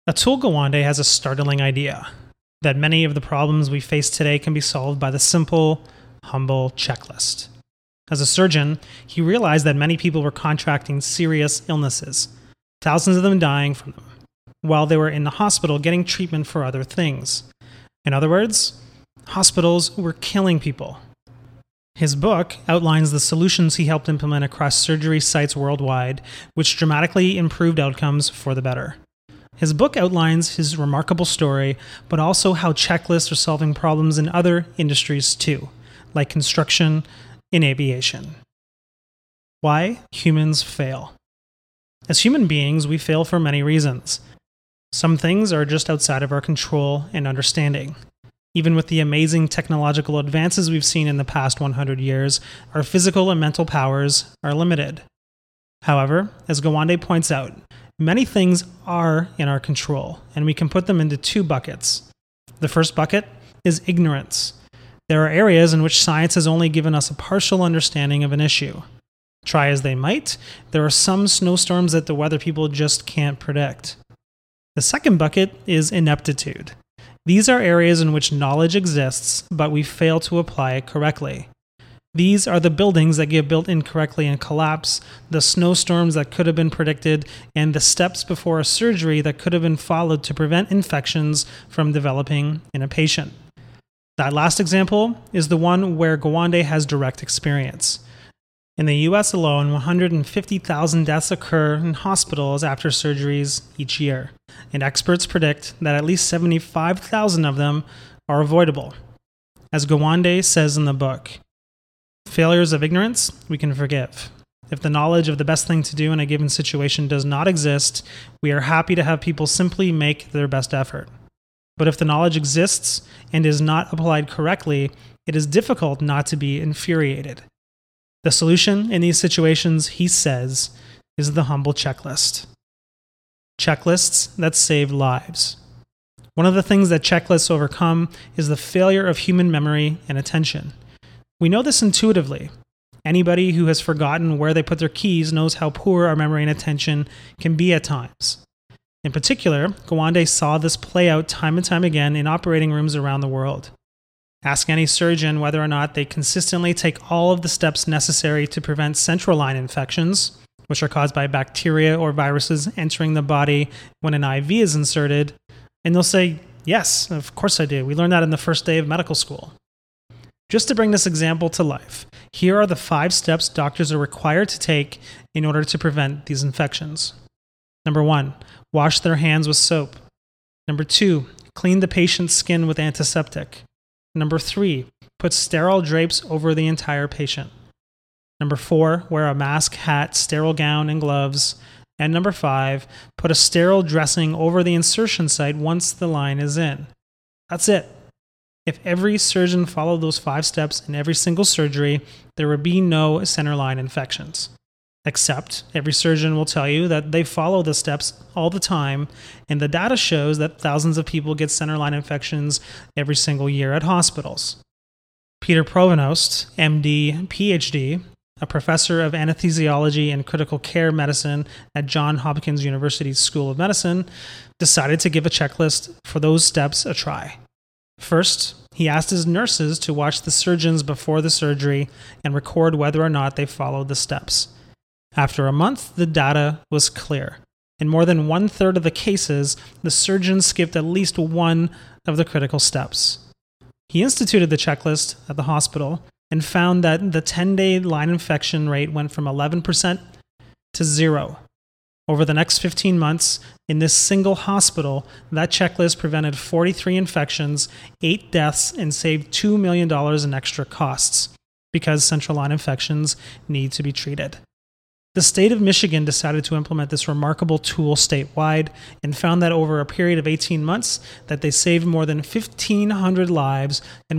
Atul Gawande has a startling idea that many of the problems we face today can be solved by the simple, humble checklist. As a surgeon, he realized that many people were contracting serious illnesses, thousands of them dying from them, while they were in the hospital getting treatment for other things. In other words, hospitals were killing people. His book outlines the solutions he helped implement across surgery sites worldwide, which dramatically improved outcomes for the better. His book outlines his remarkable story, but also how checklists are solving problems in other industries too, like construction and aviation. Why humans fail. As human beings, we fail for many reasons. Some things are just outside of our control and understanding. Even with the amazing technological advances we've seen in the past 100 years, our physical and mental powers are limited. However, as Gawande points out, many things are in our control, and we can put them into two buckets. The first bucket is ignorance. There are areas in which science has only given us a partial understanding of an issue. Try as they might, there are some snowstorms that the weather people just can't predict. The second bucket is ineptitude. These are areas in which knowledge exists, but we fail to apply it correctly. These are the buildings that get built incorrectly and collapse, the snowstorms that could have been predicted, and the steps before a surgery that could have been followed to prevent infections from developing in a patient. That last example is the one where Gawande has direct experience. In the US alone, 150,000 deaths occur in hospitals after surgeries each year, and experts predict that at least 75,000 of them are avoidable. As Gawande says in the book, failures of ignorance we can forgive. If the knowledge of the best thing to do in a given situation does not exist, we are happy to have people simply make their best effort. But if the knowledge exists and is not applied correctly, it is difficult not to be infuriated. The solution in these situations, he says, is the humble checklist. Checklists that save lives. One of the things that checklists overcome is the failure of human memory and attention. We know this intuitively. Anybody who has forgotten where they put their keys knows how poor our memory and attention can be at times. In particular, Gawande saw this play out time and time again in operating rooms around the world. Ask any surgeon whether or not they consistently take all of the steps necessary to prevent central line infections, which are caused by bacteria or viruses entering the body when an IV is inserted, and they'll say, yes, of course I do. We learned that in the first day of medical school. Just to bring this example to life, here are the 5 steps doctors are required to take in order to prevent these infections. Number 1, wash their hands with soap. Number 2, clean the patient's skin with antiseptic. Number 3, put sterile drapes over the entire patient. Number 4, wear a mask, hat, sterile gown, and gloves. And number 5, put a sterile dressing over the insertion site once the line is in. That's it. If every surgeon followed those 5 steps in every single surgery, there would be no centerline infections. Except every surgeon will tell you that they follow the steps all the time, and the data shows that thousands of people get centerline infections every single year at hospitals. Peter Provost, MD, PhD, a professor of anesthesiology and critical care medicine at Johns Hopkins University School of Medicine, decided to give a checklist for those steps a try. First, he asked his nurses to watch the surgeons before the surgery and record whether or not they followed the steps. After a month, the data was clear. In more than 1/3 of the cases, the surgeons skipped at least one of the critical steps. He instituted the checklist at the hospital and found that the 10-day line infection rate went from 11% to 0. Over the next 15 months, in this single hospital, that checklist prevented 43 infections, 8 deaths, and saved $2 million in extra costs because central line infections need to be treated. The state of Michigan decided to implement this remarkable tool statewide and found that over a period of 18 months that they saved more than 1,500 lives and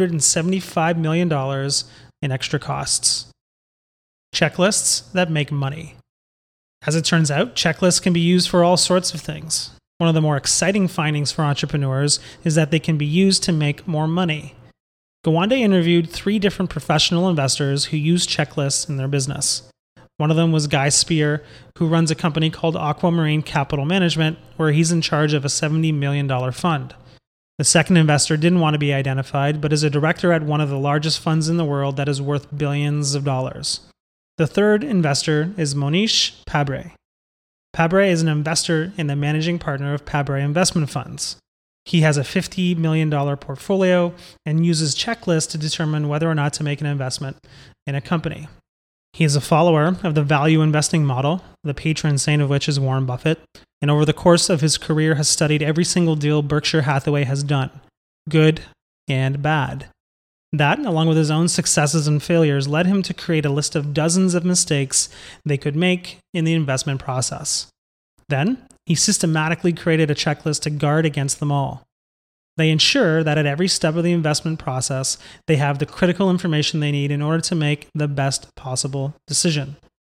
$175 million in extra costs. Checklists that make money. As it turns out, checklists can be used for all sorts of things. One of the more exciting findings for entrepreneurs is that they can be used to make more money. Gawande interviewed 3 different professional investors who use checklists in their business. One of them was Guy Spear, who runs a company called Aquamarine Capital Management, where he's in charge of a $70 million fund. The second investor didn't want to be identified, but is a director at one of the largest funds in the world that is worth billions of dollars. The third investor is Monish Pabrai. Pabrai is an investor and the managing partner of Pabrai Investment Funds. He has a $50 million portfolio and uses checklists to determine whether or not to make an investment in a company. He is a follower of the value investing model, the patron saint of which is Warren Buffett, and over the course of his career has studied every single deal Berkshire Hathaway has done, good and bad. That, along with his own successes and failures, led him to create a list of dozens of mistakes they could make in the investment process. Then, he systematically created a checklist to guard against them all. They ensure that at every step of the investment process, they have the critical information they need in order to make the best possible decision.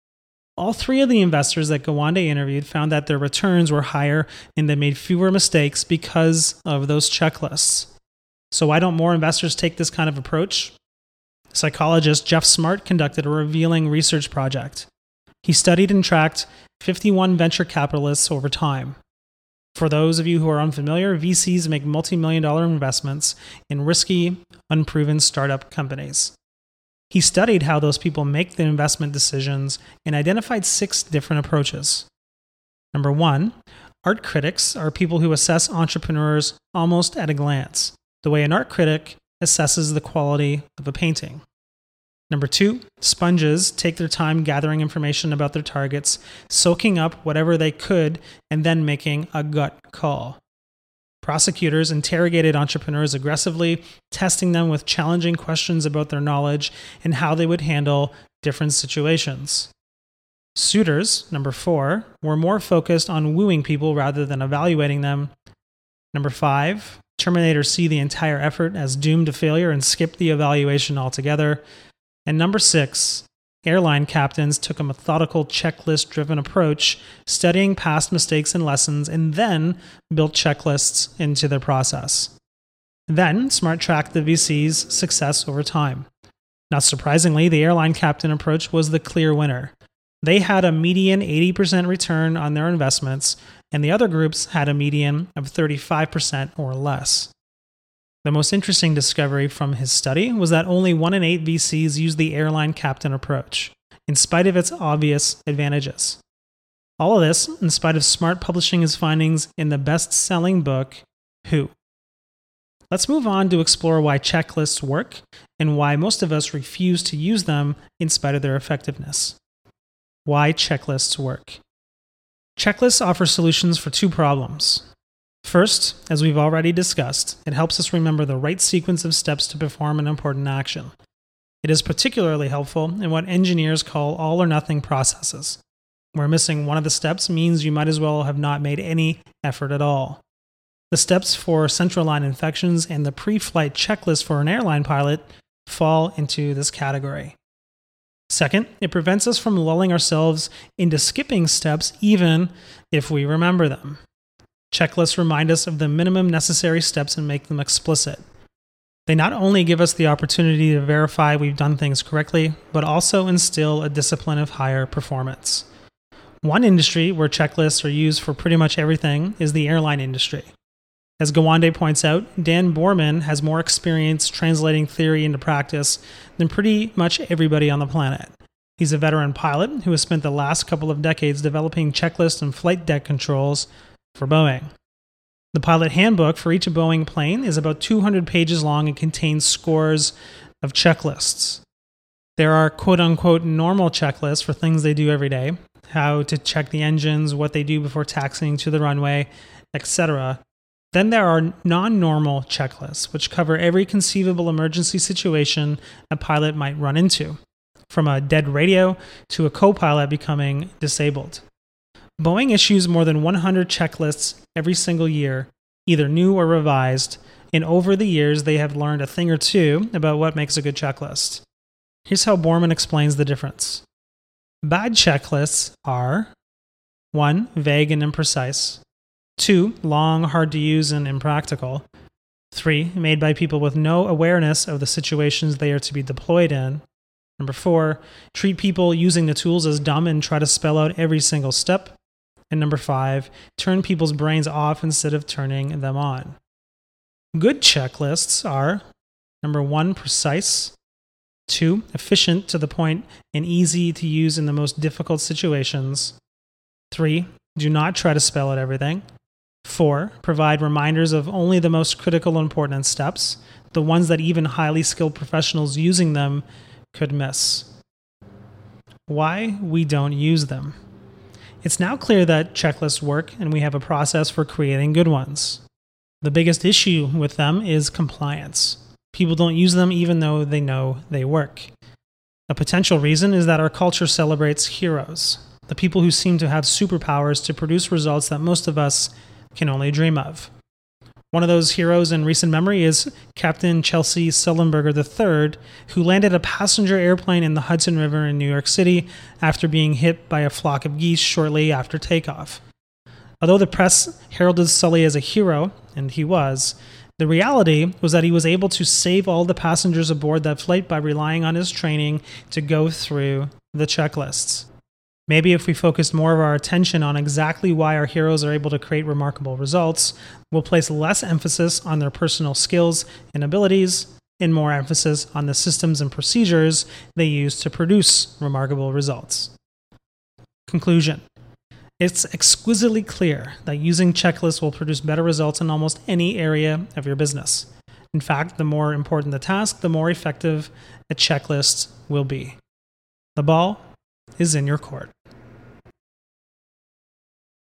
All three of the investors that Gawande interviewed found that their returns were higher and they made fewer mistakes because of those checklists. So why don't more investors take this kind of approach? Psychologist Jeff Smart conducted a revealing research project. He studied and tracked 51 venture capitalists over time. For those of you who are unfamiliar, VCs make multi-million-dollar investments in risky, unproven startup companies. He studied how those people make the investment decisions and identified 6 different approaches. Number 1, art critics are people who assess entrepreneurs almost at a glance, the way an art critic assesses the quality of a painting. Number 2, sponges take their time gathering information about their targets, soaking up whatever they could, and then making a gut call. Prosecutors interrogated entrepreneurs aggressively, testing them with challenging questions about their knowledge and how they would handle different situations. Suitors, number 4, were more focused on wooing people rather than evaluating them. Number 5, terminators see the entire effort as doomed to failure and skip the evaluation altogether. And number 6, airline captains took a methodical checklist-driven approach, studying past mistakes and lessons, and then built checklists into their process. Then, Smart tracked the VC's success over time. Not surprisingly, the airline captain approach was the clear winner. They had a median 80% return on their investments, and the other groups had a median of 35% or less. The most interesting discovery from his study was that only 1 in 8 VCs use the airline captain approach, in spite of its obvious advantages. All of this in spite of Smart publishing his findings in the best-selling book, Who? Let's move on to explore why checklists work and why most of us refuse to use them in spite of their effectiveness. Why checklists work. Checklists offer solutions for 2 problems. First, as we've already discussed, it helps us remember the right sequence of steps to perform an important action. It is particularly helpful in what engineers call all or nothing processes, where missing one of the steps means you might as well have not made any effort at all. The steps for central line infections and the pre-flight checklist for an airline pilot fall into this category. Second, it prevents us from lulling ourselves into skipping steps even if we remember them. Checklists remind us of the minimum necessary steps and make them explicit. They not only give us the opportunity to verify we've done things correctly, but also instill a discipline of higher performance. One industry where checklists are used for pretty much everything is the airline industry. As Gawande points out, Dan Borman has more experience translating theory into practice than pretty much everybody on the planet. He's a veteran pilot who has spent the last couple of decades developing checklist and flight deck controls for Boeing. The pilot handbook for each Boeing plane is about 200 pages long and contains scores of checklists. There are quote-unquote normal checklists for things they do every day, how to check the engines, what they do before taxiing to the runway, etc. Then there are non-normal checklists, which cover every conceivable emergency situation a pilot might run into, from a dead radio to a co-pilot becoming disabled. Boeing issues more than 100 checklists every single year, either new or revised, and over the years they have learned a thing or two about what makes a good checklist. Here's how Borman explains the difference. Bad checklists are 1. Vague and imprecise. 2. Long, hard to use, and impractical. 3. Made by people with no awareness of the situations they are to be deployed in. Number 4, treat people using the tools as dumb and try to spell out every single step. And number 5, turn people's brains off instead of turning them on. Good checklists are number 1, precise, 2, efficient to the point and easy to use in the most difficult situations, 3, do not try to spell out everything, 4, provide reminders of only the most critical and important steps, the ones that even highly skilled professionals using them could miss. Why we don't use them. It's now clear that checklists work and we have a process for creating good ones. The biggest issue with them is compliance. People don't use them even though they know they work. A potential reason is that our culture celebrates heroes, the people who seem to have superpowers to produce results that most of us can only dream of. One of those heroes in recent memory is Captain Chelsea Sullenberger III, who landed a passenger airplane in the Hudson River in New York City after being hit by a flock of geese shortly after takeoff. Although the press heralded Sully as a hero, and he was, the reality was that he was able to save all the passengers aboard that flight by relying on his training to go through the checklists. Maybe if we focused more of our attention on exactly why our heroes are able to create remarkable results, we'll place less emphasis on their personal skills and abilities and more emphasis on the systems and procedures they use to produce remarkable results. Conclusion. It's exquisitely clear that using checklists will produce better results in almost any area of your business. In fact, the more important the task, the more effective a checklist will be. The ball is in your court.